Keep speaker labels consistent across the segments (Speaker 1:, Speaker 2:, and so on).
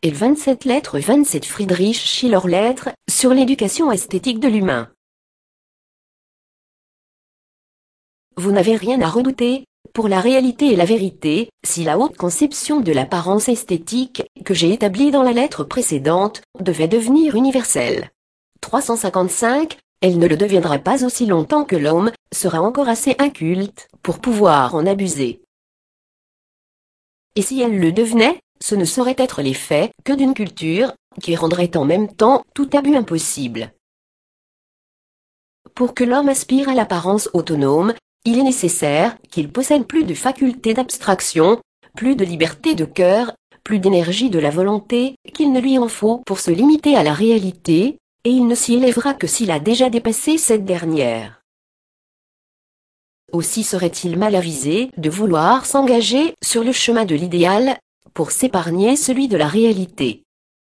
Speaker 1: et 27 lettres 27 Friedrich Schiller lettres sur l'éducation esthétique de l'humain. Vous n'avez rien à redouter, pour la réalité et la vérité, si la haute conception de l'apparence esthétique, que j'ai établie dans la lettre précédente, devait devenir universelle. 355, elle ne le deviendra pas aussi longtemps que l'homme sera encore assez inculte pour pouvoir en abuser. Et si elle le devenait, ce ne saurait être l'effet que d'une culture qui rendrait en même temps tout abus impossible. Pour que l'homme aspire à l'apparence autonome, il est nécessaire qu'il possède plus de facultés d'abstraction, plus de liberté de cœur, plus d'énergie de la volonté qu'il ne lui en faut pour se limiter à la réalité, et il ne s'y élèvera que s'il a déjà dépassé cette dernière. Aussi serait-il mal avisé de vouloir s'engager sur le chemin de l'idéal, pour s'épargner celui de la réalité.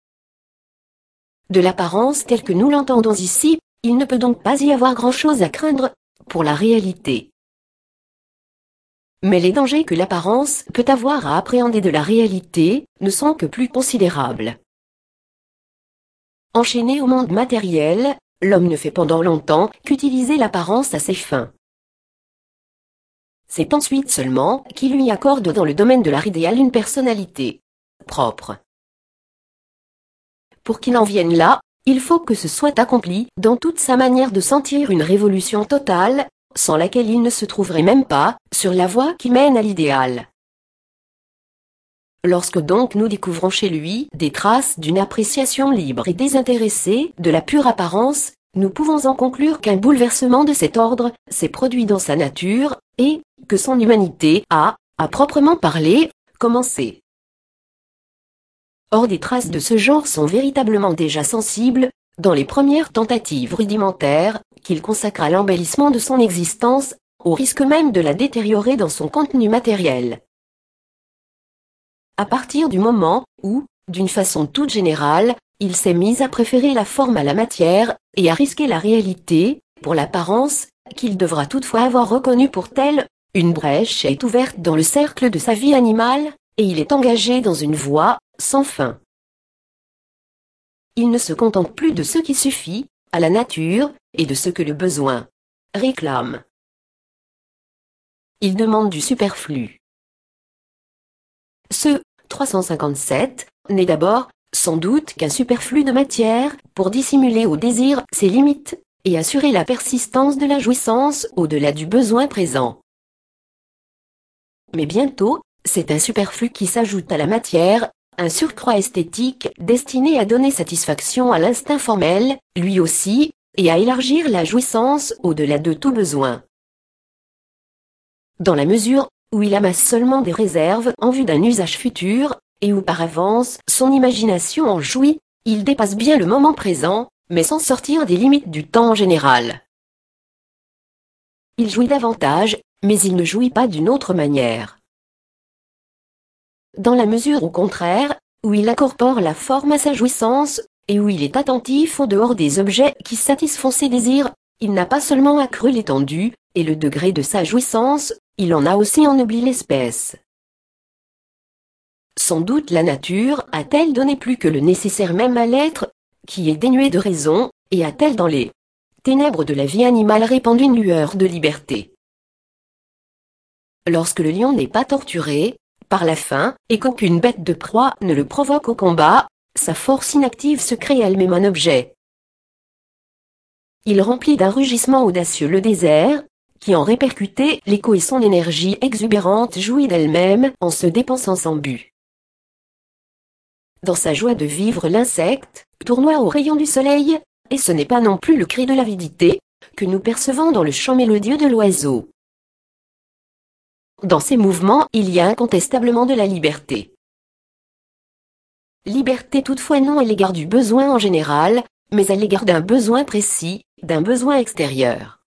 Speaker 1: De l'apparence telle que nous l'entendons ici, il ne peut donc pas y avoir grand-chose à craindre pour la réalité. Mais les dangers que l'apparence peut avoir à appréhender de la réalité ne sont que plus considérables. Enchaîné au monde matériel, l'homme ne fait pendant longtemps qu'utiliser l'apparence à ses fins. C'est ensuite seulement qu'il lui accorde dans le domaine de l'art idéal une personnalité propre. Pour qu'il en vienne là, il faut que ce soit accompli dans toute sa manière de sentir une révolution totale, sans laquelle il ne se trouverait même pas sur la voie qui mène à l'idéal. Lorsque donc nous découvrons chez lui des traces d'une appréciation libre et désintéressée de la pure apparence, nous pouvons en conclure qu'un bouleversement de cet ordre s'est produit dans sa nature, et que son humanité a, à proprement parler, commencé. Or des traces de ce genre sont véritablement déjà sensibles, dans les premières tentatives rudimentaires, qu'il consacre à l'embellissement de son existence, au risque même de la détériorer dans son contenu matériel. À partir du moment où, d'une façon toute générale, il s'est mis à préférer la forme à la matière, et à risquer la réalité, pour l'apparence, qu'il devra toutefois avoir reconnue pour telle, une brèche est ouverte dans le cercle de sa vie animale, et il est engagé dans une voie sans fin. Il ne se contente plus de ce qui suffit à la nature, et de ce que le besoin réclame. Il demande du superflu. Ce 357 n'est d'abord, sans doute, qu'un superflu de matière, pour dissimuler au désir ses limites, et assurer la persistance de la jouissance au-delà du besoin présent. Mais bientôt, c'est un superflu qui s'ajoute à la matière, un surcroît esthétique destiné à donner satisfaction à l'instinct formel, lui aussi, et à élargir la jouissance au-delà de tout besoin. Dans la mesure où il amasse seulement des réserves en vue d'un usage futur, et où par avance son imagination en jouit, il dépasse bien le moment présent, mais sans sortir des limites du temps général. Il jouit davantage, mais il ne jouit pas d'une autre manière. Dans la mesure au contraire, où il incorpore la forme à sa jouissance, et où il est attentif au dehors des objets qui satisfont ses désirs, il n'a pas seulement accru l'étendue et le degré de sa jouissance, il en a aussi ennobli l'espèce. Sans doute la nature a-t-elle donné plus que le nécessaire même à l'être, qui est dénué de raison, et a-t-elle dans les ténèbres de la vie animale répandu une lueur de liberté. Lorsque le lion n'est pas torturé par la faim, et qu'aucune bête de proie ne le provoque au combat, sa force inactive se crée elle-même un objet. Il remplit d'un rugissement audacieux le désert, qui en répercuté l'écho et son énergie exubérante jouit d'elle-même en se dépensant sans but. Dans sa joie de vivre, l'insecte tournoie au rayon du soleil, et ce n'est pas non plus le cri de l'avidité que nous percevons dans le chant mélodieux de l'oiseau. Dans ces mouvements, il y a incontestablement de la liberté. Liberté toutefois non à l'égard du besoin en général, mais à l'égard d'un besoin précis, d'un besoin extérieur.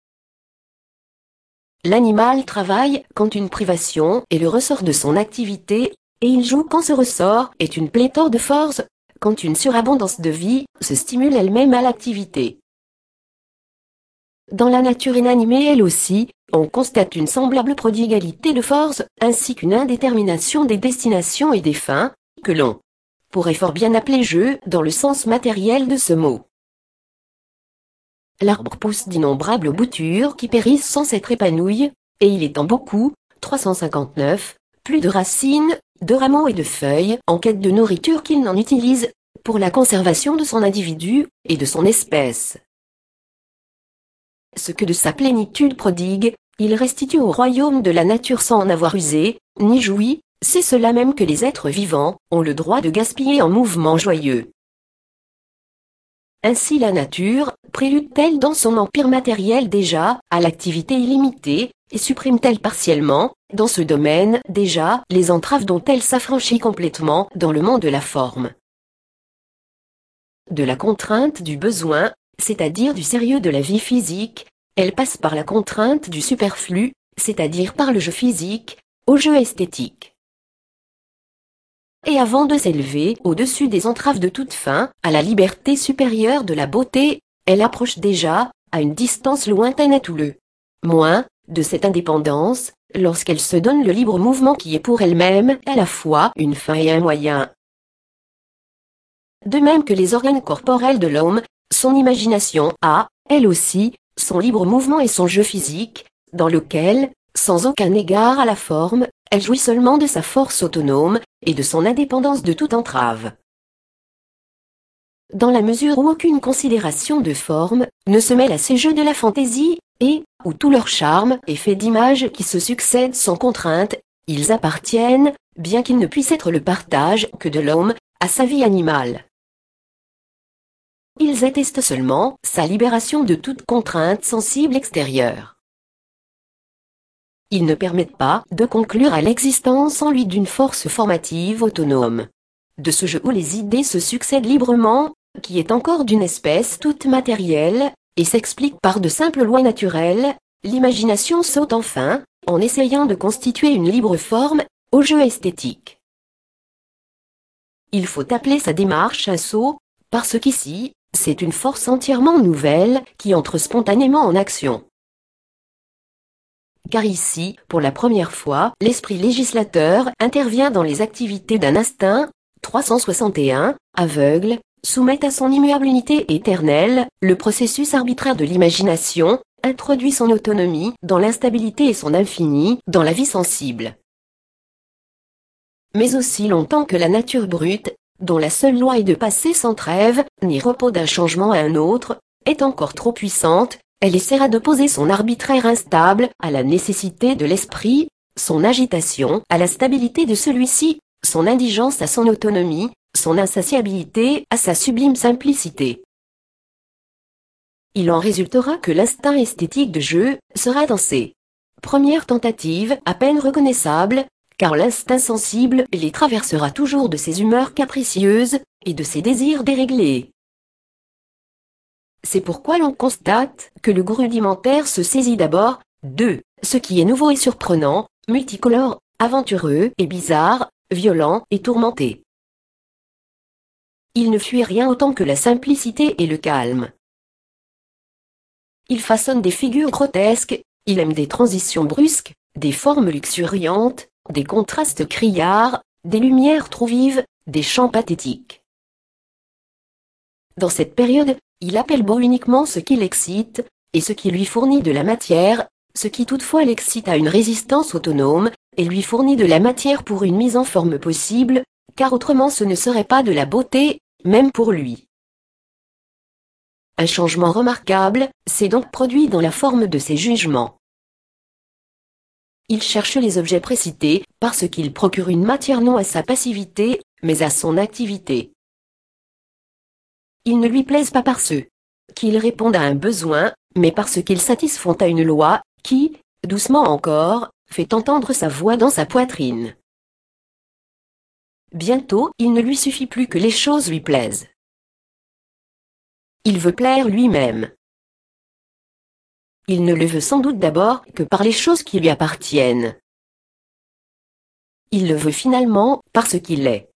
Speaker 1: L'animal travaille quand une privation est le ressort de son activité, et il joue quand ce ressort est une pléthore de force, quand une surabondance de vie se stimule elle-même à l'activité. Dans la nature inanimée elle aussi, on constate une semblable prodigalité de force, ainsi qu'une indétermination des destinations et des fins, que l'on pourrait fort bien appeler jeu dans le sens matériel de ce mot. L'arbre pousse d'innombrables boutures qui périssent sans s'être épanouies, et il étend beaucoup, 359, plus de racines, de rameaux et de feuilles en quête de nourriture qu'il n'en utilise, pour la conservation de son individu et de son espèce. Ce que de sa plénitude prodigue, il restitue au royaume de la nature sans en avoir usé, ni joui, c'est cela même que les êtres vivants ont le droit de gaspiller en mouvements joyeux. Ainsi la nature, prélude-t-elle dans son empire matériel déjà, à l'activité illimitée, et supprime-t-elle partiellement, dans ce domaine déjà, les entraves dont elle s'affranchit complètement dans le monde de la forme. De la contrainte du besoin, c'est-à-dire du sérieux de la vie physique, elle passe par la contrainte du superflu, c'est-à-dire par le jeu physique, au jeu esthétique. Et avant de s'élever au-dessus des entraves de toute fin, à la liberté supérieure de la beauté, elle approche déjà, à une distance lointaine à tout le moins, de cette indépendance, lorsqu'elle se donne le libre mouvement qui est pour elle-même à la fois une fin et un moyen. De même que les organes corporels de l'homme, son imagination a, elle aussi, son libre mouvement et son jeu physique, dans lequel, sans aucun égard à la forme, elle jouit seulement de sa force autonome, et de son indépendance de toute entrave. Dans la mesure où aucune considération de forme ne se mêle à ces jeux de la fantaisie, et où tout leur charme est fait d'images qui se succèdent sans contrainte, ils appartiennent, bien qu'ils ne puissent être le partage que de l'homme, à sa vie animale. Ils attestent seulement sa libération de toute contrainte sensible extérieure. Ils ne permettent pas de conclure à l'existence en lui d'une force formative autonome. De ce jeu où les idées se succèdent librement, qui est encore d'une espèce toute matérielle, et s'explique par de simples lois naturelles, l'imagination saute enfin, en essayant de constituer une libre forme, au jeu esthétique. Il faut appeler sa démarche un saut, parce qu'ici, c'est une force entièrement nouvelle qui entre spontanément en action. Car ici, pour la première fois, l'esprit législateur intervient dans les activités d'un instinct, 361, aveugle, soumet à son immuable unité éternelle, le processus arbitraire de l'imagination, introduit son autonomie dans l'instabilité et son infini dans la vie sensible. Mais aussi longtemps que la nature brute, dont la seule loi est de passer sans trêve, ni repos d'un changement à un autre, est encore trop puissante, elle essaiera d'opposer son arbitraire instable à la nécessité de l'esprit, son agitation à la stabilité de celui-ci, son indigence à son autonomie, son insatiabilité à sa sublime simplicité. Il en résultera que l'instinct esthétique de jeu sera dans ses premières tentatives à peine reconnaissables, car l'instinct sensible les traversera toujours de ses humeurs capricieuses et de ses désirs déréglés. C'est pourquoi l'on constate que le goût rudimentaire se saisit d'abord de ce qui est nouveau et surprenant, multicolore, aventureux et bizarre, violent et tourmenté. Il ne fuit rien autant que la simplicité et le calme. Il façonne des figures grotesques, il aime des transitions brusques, des formes luxuriantes, des contrastes criards, des lumières trop vives, des chants pathétiques. Dans cette période, il appelle beau uniquement ce qui l'excite, et ce qui lui fournit de la matière, ce qui toutefois l'excite à une résistance autonome, et lui fournit de la matière pour une mise en forme possible, car autrement ce ne serait pas de la beauté, même pour lui. Un changement remarquable s'est donc produit dans la forme de ses jugements. Il cherche les objets précités, parce qu'ils procurent une matière non à sa passivité, mais à son activité. Ils ne lui plaisent pas parce qu'ils répondent à un besoin, mais parce qu'ils satisfont à une loi, qui, doucement encore, fait entendre sa voix dans sa poitrine. Bientôt, il ne lui suffit plus que les choses lui plaisent. Il veut plaire lui-même. Il ne le veut sans doute d'abord que par les choses qui lui appartiennent. Il le veut finalement parce qu'il est.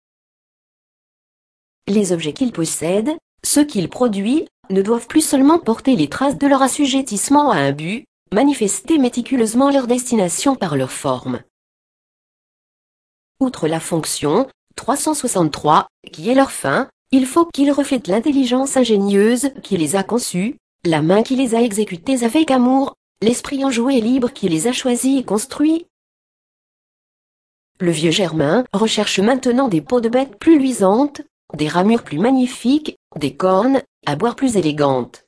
Speaker 1: Les objets qu'il possède, ceux qu'il produit, ne doivent plus seulement porter les traces de leur assujettissement à un but, manifester méticuleusement leur destination par leur forme. Outre la fonction, 363, qui est leur fin, il faut qu'ils reflètent l'intelligence ingénieuse qui les a conçus, la main qui les a exécutés avec amour, l'esprit enjoué et libre qui les a choisis et construits. Le vieux Germain recherche maintenant des peaux de bêtes plus luisantes, des ramures plus magnifiques, des cornes, à boire plus élégantes.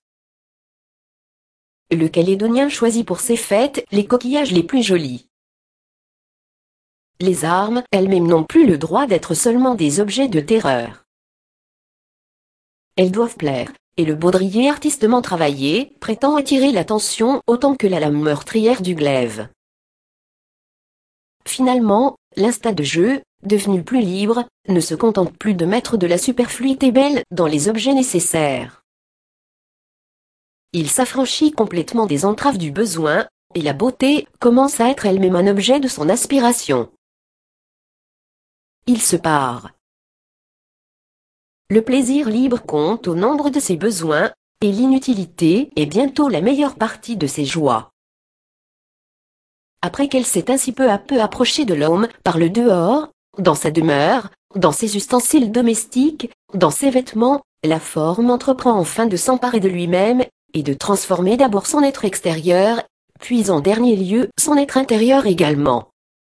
Speaker 1: Le Calédonien choisit pour ses fêtes les coquillages les plus jolis. Les armes elles-mêmes n'ont plus le droit d'être seulement des objets de terreur. Elles doivent plaire, et le baudrier artistement travaillé prétend attirer l'attention autant que la lame meurtrière du glaive. Finalement, l'instinct de jeu, devenu plus libre, ne se contente plus de mettre de la superfluité belle dans les objets nécessaires. Il s'affranchit complètement des entraves du besoin, et la beauté commence à être elle-même un objet de son aspiration. Il se pare. Le plaisir libre compte au nombre de ses besoins, et l'inutilité est bientôt la meilleure partie de ses joies. Après qu'elle s'est ainsi peu à peu approchée de l'homme par le dehors, dans sa demeure, dans ses ustensiles domestiques, dans ses vêtements, la forme entreprend enfin de s'emparer de lui-même, et de transformer d'abord son être extérieur, puis en dernier lieu son être intérieur également.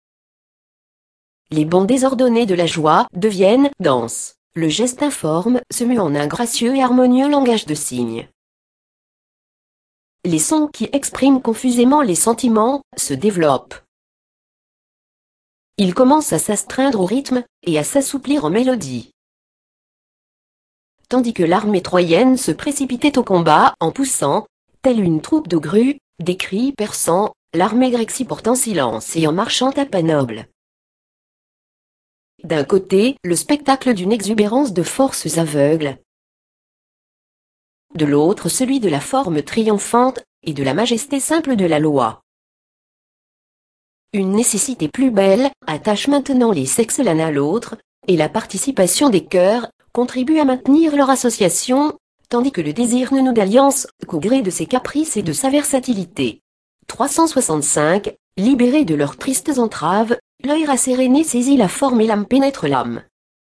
Speaker 1: Les bonds désordonnés de la joie deviennent danse, le geste informe se mue en un gracieux et harmonieux langage de signes. Les sons qui expriment confusément les sentiments se développent. Ils commencent à s'astreindre au rythme et à s'assouplir en mélodie. Tandis que l'armée troyenne se précipitait au combat en poussant, telle une troupe de grues, des cris perçants, l'armée grecque s'y porte en silence et en marchant à pas noble. D'un côté, le spectacle d'une exubérance de forces aveugles. De l'autre, celui de la forme triomphante et de la majesté simple de la loi. Une nécessité plus belle attache maintenant les sexes l'un à l'autre, et la participation des cœurs contribue à maintenir leur association, tandis que le désir ne noue d'alliance qu'au gré de ses caprices et de sa versatilité. 365, libérés de leurs tristes entraves, l'œil rasséréné saisit la forme et l'âme pénètre l'âme.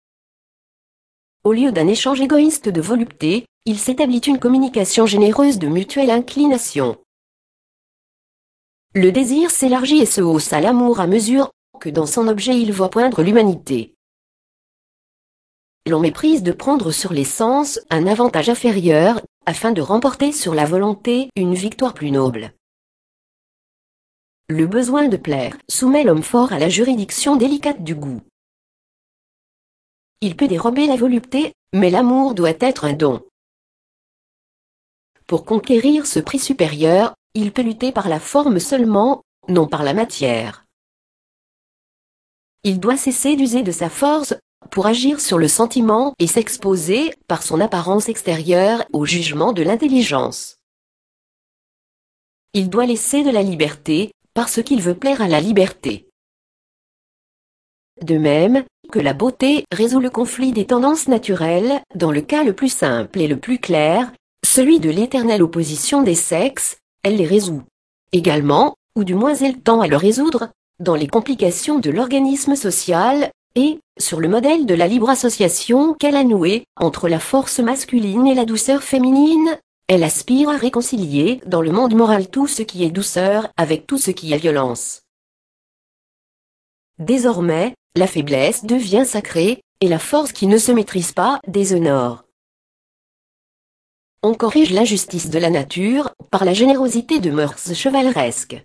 Speaker 1: Au lieu d'un échange égoïste de volupté, il s'établit une communication généreuse de mutuelle inclination. Le désir s'élargit et se hausse à l'amour à mesure que dans son objet il voit poindre l'humanité. L'on méprise de prendre sur les sens un avantage inférieur, afin de remporter sur la volonté une victoire plus noble. Le besoin de plaire soumet l'homme fort à la juridiction délicate du goût. Il peut dérober la volupté, mais l'amour doit être un don. Pour conquérir ce prix supérieur, il peut lutter par la forme seulement, non par la matière. Il doit cesser d'user de sa force pour agir sur le sentiment et s'exposer, par son apparence extérieure, au jugement de l'intelligence. Il doit laisser de la liberté, parce qu'il veut plaire à la liberté. De même que la beauté résout le conflit des tendances naturelles, dans le cas le plus simple et le plus clair, celui de l'éternelle opposition des sexes, elle les résout. Également, ou du moins elle tend à le résoudre, dans les complications de l'organisme social, et, sur le modèle de la libre association qu'elle a nouée entre la force masculine et la douceur féminine, elle aspire à réconcilier dans le monde moral tout ce qui est douceur avec tout ce qui est violence. Désormais, la faiblesse devient sacrée, et la force qui ne se maîtrise pas déshonore. On corrige l'injustice de la nature par la générosité de mœurs chevaleresques.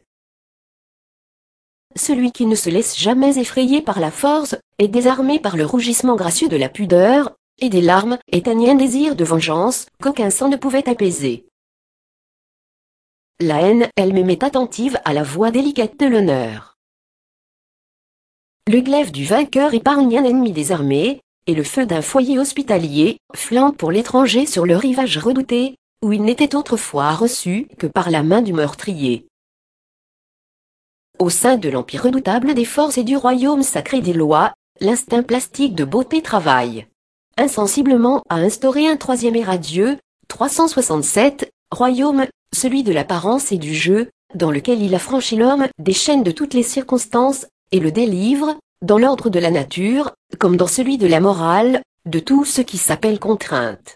Speaker 1: Celui qui ne se laisse jamais effrayer par la force est désarmé par le rougissement gracieux de la pudeur, et des larmes éteignent un désir de vengeance qu'aucun sang ne pouvait apaiser. La haine elle-même est attentive à la voix délicate de l'honneur. Le glaive du vainqueur épargne un ennemi désarmé, et le feu d'un foyer hospitalier flambe pour l'étranger sur le rivage redouté, où il n'était autrefois reçu que par la main du meurtrier. Au sein de l'empire redoutable des forces et du royaume sacré des lois, l'instinct plastique de beauté travaille insensiblement à instaurer un troisième ère à Dieu, 367, royaume, celui de l'apparence et du jeu, dans lequel il affranchit l'homme des chaînes de toutes les circonstances, et le délivre, dans l'ordre de la nature, comme dans celui de la morale, de tout ce qui s'appelle contrainte.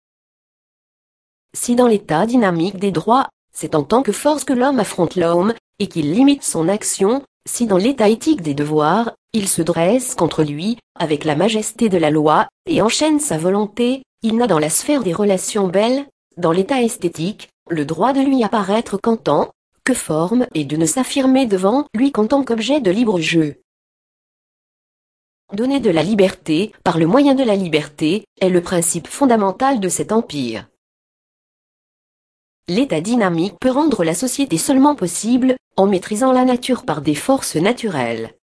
Speaker 1: Si dans l'état dynamique des droits, c'est en tant que force que l'homme affronte l'homme, et qu'il limite son action, si dans l'état éthique des devoirs, il se dresse contre lui, avec la majesté de la loi, et enchaîne sa volonté, il n'a dans la sphère des relations belles, dans l'état esthétique, le droit de lui apparaître qu'en tant que forme et de ne s'affirmer devant lui qu'en tant qu'objet de libre jeu. Donner de la liberté, par le moyen de la liberté, est le principe fondamental de cet empire. L'état dynamique peut rendre la société seulement possible, en maîtrisant la nature par des forces naturelles.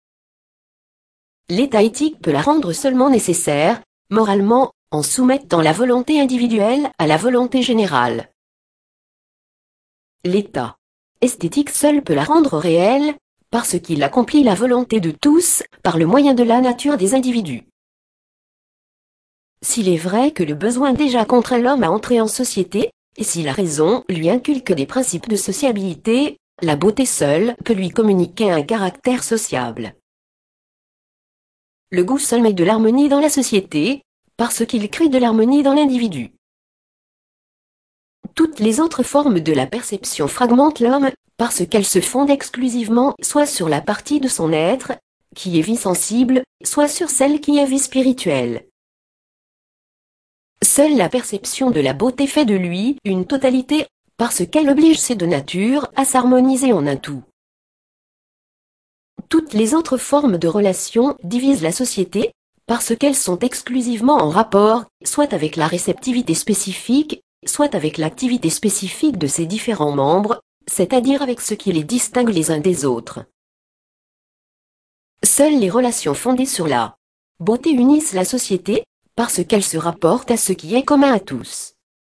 Speaker 1: L'état éthique peut la rendre seulement nécessaire, moralement, en soumettant la volonté individuelle à la volonté générale. L'état esthétique seul peut la rendre réelle, parce qu'il accomplit la volonté de tous, par le moyen de la nature des individus. S'il est vrai que le besoin déjà contraint l'homme à entrer en société, et si la raison lui inculque des principes de sociabilité, la beauté seule peut lui communiquer un caractère sociable. Le goût seul met de l'harmonie dans la société, parce qu'il crée de l'harmonie dans l'individu. Toutes les autres formes de la perception fragmentent l'homme, parce qu'elles se fondent exclusivement soit sur la partie de son être, qui est vie sensible, soit sur celle qui est vie spirituelle. Seule la perception de la beauté fait de lui une totalité, parce qu'elle oblige ces deux natures à s'harmoniser en un tout. Toutes les autres formes de relations divisent la société, parce qu'elles sont exclusivement en rapport, soit avec la réceptivité spécifique, soit avec l'activité spécifique de ses différents membres, c'est-à-dire avec ce qui les distingue les uns des autres. Seules les relations fondées sur la beauté unissent la société, parce qu'elles se rapportent à ce qui est commun à tous.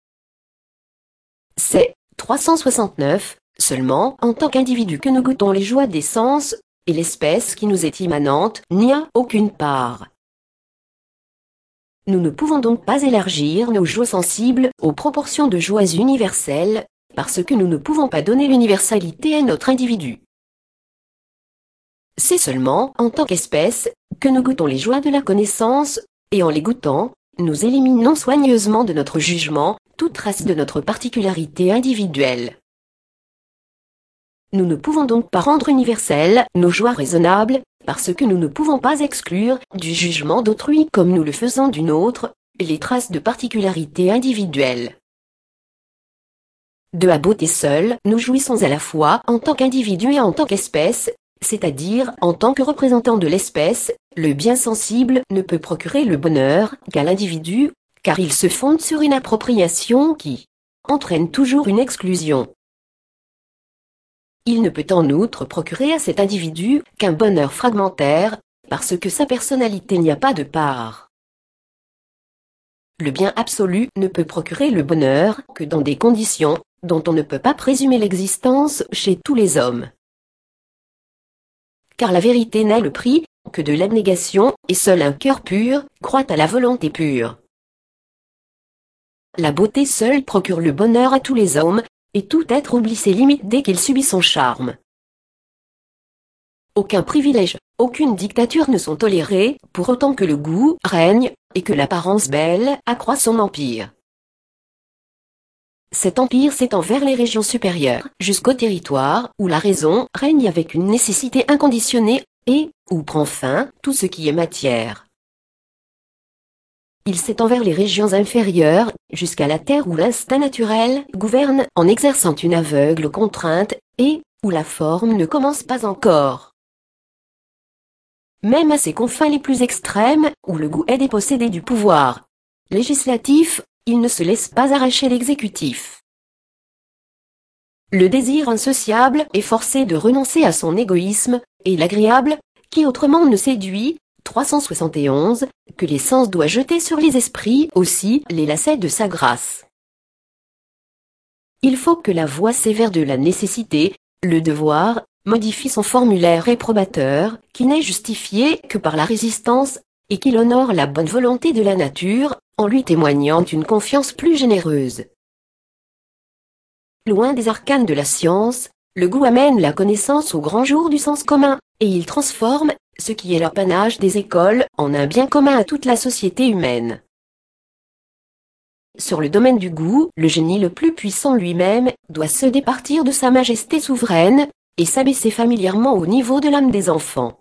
Speaker 1: C'est 369, seulement en tant qu'individu que nous goûtons les joies des sens, et l'espèce qui nous est immanente n'y a aucune part. Nous ne pouvons donc pas élargir nos joies sensibles aux proportions de joies universelles, parce que nous ne pouvons pas donner l'universalité à notre individu. C'est seulement en tant qu'espèce que nous goûtons les joies de la connaissance, et en les goûtant, nous éliminons soigneusement de notre jugement toute trace de notre particularité individuelle. Nous ne pouvons donc pas rendre universelles nos joies raisonnables, parce que nous ne pouvons pas exclure du jugement d'autrui comme nous le faisons d'une autre, les traces de particularité individuelle. De la beauté seule, nous jouissons à la fois en tant qu'individu et en tant qu'espèce, c'est-à-dire en tant que représentant de l'espèce, le bien sensible ne peut procurer le bonheur qu'à l'individu, car il se fonde sur une appropriation qui entraîne toujours une exclusion. Il ne peut en outre procurer à cet individu qu'un bonheur fragmentaire, parce que sa personnalité n'y a pas de part. Le bien absolu ne peut procurer le bonheur que dans des conditions dont on ne peut pas présumer l'existence chez tous les hommes. Car la vérité n'est le prix que de l'abnégation, et seul un cœur pur croit à la volonté pure. La beauté seule procure le bonheur à tous les hommes, et tout être oublie ses limites dès qu'il subit son charme. Aucun privilège, aucune dictature ne sont tolérés, pour autant que le goût règne, et que l'apparence belle accroît son empire. Cet empire s'étend vers les régions supérieures, jusqu'au territoire où la raison règne avec une nécessité inconditionnée, et où prend fin tout ce qui est matière. Il s'étend vers les régions inférieures, jusqu'à la terre où l'instinct naturel gouverne en exerçant une aveugle contrainte, et où la forme ne commence pas encore. Même à ses confins les plus extrêmes, où le goût est dépossédé du pouvoir législatif, il ne se laisse pas arracher l'exécutif. Le désir insociable est forcé de renoncer à son égoïsme, et l'agréable, qui autrement ne séduit, 371, que les sens doit jeter sur les esprits aussi les lacets de sa grâce. Il faut que la voix sévère de la nécessité, le devoir, modifie son formulaire réprobateur, qui n'est justifié que par la résistance, et qu'il honore la bonne volonté de la nature, en lui témoignant une confiance plus généreuse. Loin des arcanes de la science, le goût amène la connaissance au grand jour du sens commun, et il transforme ce qui est l'apanage des écoles, en un bien commun à toute la société humaine. Sur le domaine du goût, le génie le plus puissant lui-même doit se départir de sa majesté souveraine et s'abaisser familièrement au niveau de l'âme des enfants.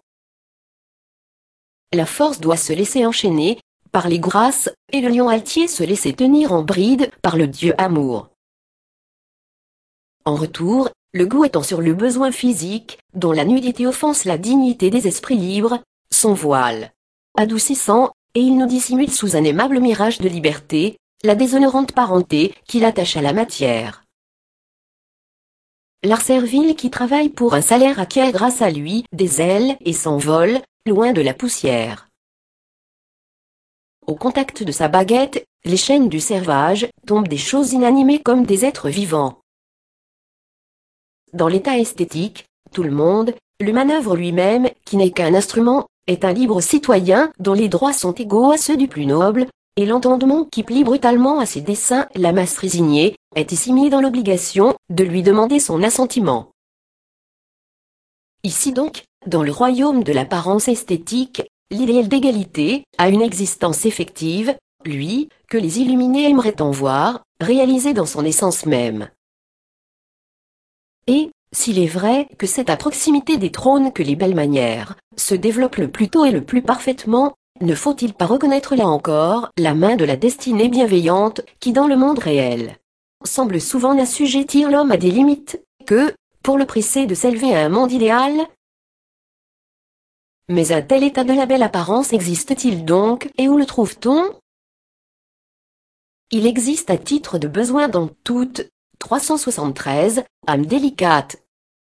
Speaker 1: La force doit se laisser enchaîner par les grâces et le lion altier se laisser tenir en bride par le Dieu amour. En retour, le goût étant sur le besoin physique, dont la nudité offense la dignité des esprits libres, son voile adoucissant, et il nous dissimule sous un aimable mirage de liberté, la déshonorante parenté qui l'attache à la matière. L'art servile qui travaille pour un salaire acquiert grâce à lui des ailes et s'envole, loin de la poussière. Au contact de sa baguette, les chaînes du servage tombent des choses inanimées comme des êtres vivants. Dans l'état esthétique, tout le monde, le manœuvre lui-même, qui n'est qu'un instrument, est un libre citoyen dont les droits sont égaux à ceux du plus noble, et l'entendement qui plie brutalement à ses desseins la masse résignée, est ici mis dans l'obligation de lui demander son assentiment. Ici donc, dans le royaume de l'apparence esthétique, l'idéal d'égalité a une existence effective, lui, que les illuminés aimeraient en voir, réalisé dans son essence même. Et, s'il est vrai que c'est à proximité des trônes que les belles manières se développent le plus tôt et le plus parfaitement, ne faut-il pas reconnaître là encore la main de la destinée bienveillante qui dans le monde réel semble souvent n'assujettir l'homme à des limites que, pour le presser de s'élever à un monde idéal? Mais un tel état de la belle apparence existe-t-il donc et où le trouve-t-on? Il existe à titre de besoin dans toute 373 âme délicate.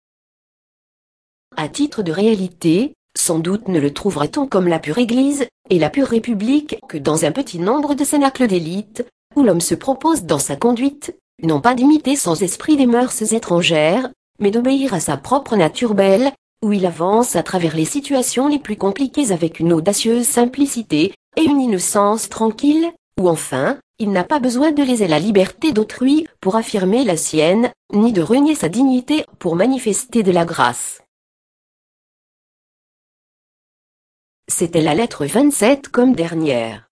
Speaker 1: À titre de réalité, sans doute ne le trouvera-t-on comme la pure Église et la pure République que dans un petit nombre de cénacles d'élite, où l'homme se propose dans sa conduite, non pas d'imiter sans esprit des mœurs étrangères, mais d'obéir à sa propre nature belle, où il avance à travers les situations les plus compliquées avec une audacieuse simplicité et une innocence tranquille, où enfin, il n'a pas besoin de léser la liberté d'autrui pour affirmer la sienne, ni de renier sa dignité pour manifester de la grâce. C'était la lettre 27 comme dernière.